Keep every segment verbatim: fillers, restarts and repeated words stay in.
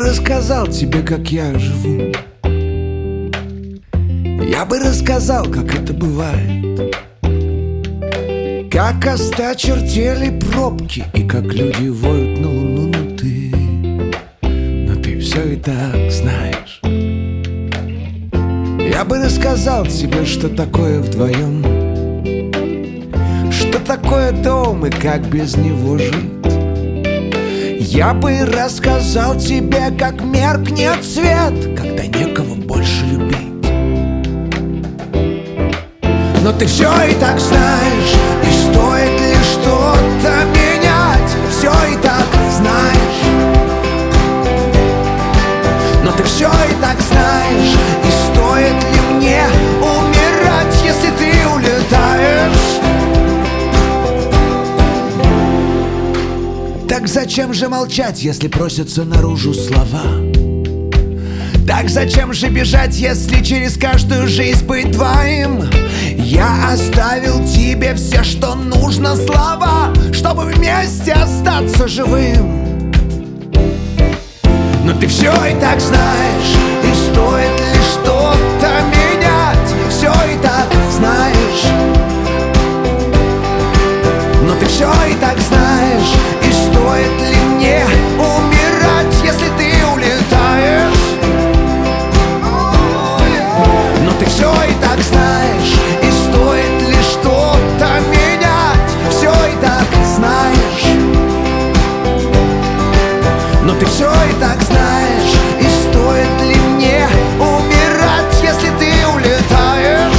рассказал тебе, как я живу. Я бы рассказал, как это бывает, как осточертели пробки и как люди воют на луну. Но ты, но ты все и так знаешь. Я бы рассказал тебе, что такое вдвоем, что такое дом и как без него жить. Я бы рассказал тебе, как меркнет свет, когда некого больше любить. Но ты все и так знаешь, и стоит ли что-то менять, все и так знаешь. Но ты все и так знаешь, и стоит ли мне умирать, если ты улетаешь? Так зачем же молчать, если просятся наружу слова? Так зачем же бежать, если через каждую жизнь быть твоим? Я оставил тебе все, что нужно, слова, чтобы вместе остаться живым. Но ты все и так знаешь, и стоит ли что-то менять, все и так знаешь. Но ты все и так знаешь, и стоит ли мне умирать, если ты улетаешь? Но ты все и так знаешь, и стоит ли что-то менять, все и так знаешь. Но ты все и так знаешь, и стоит ли мне умирать, если ты улетаешь?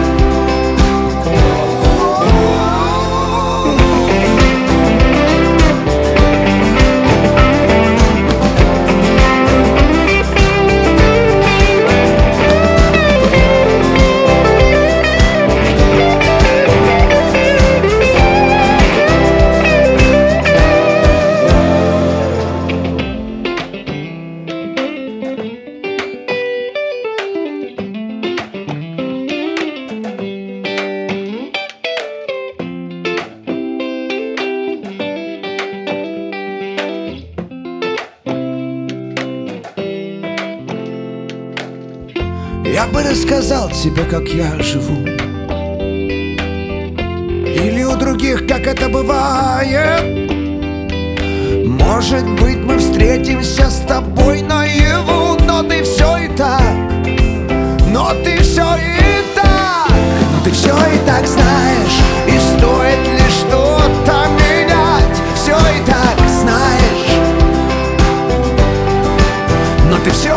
Я бы рассказал тебе, как я живу, или у других, как это бывает. Может быть, мы встретимся с тобой наяву, но ты все и так, но ты все и так, но ты все и так знаешь, и стоит ли что-то менять, все и так знаешь. Но ты все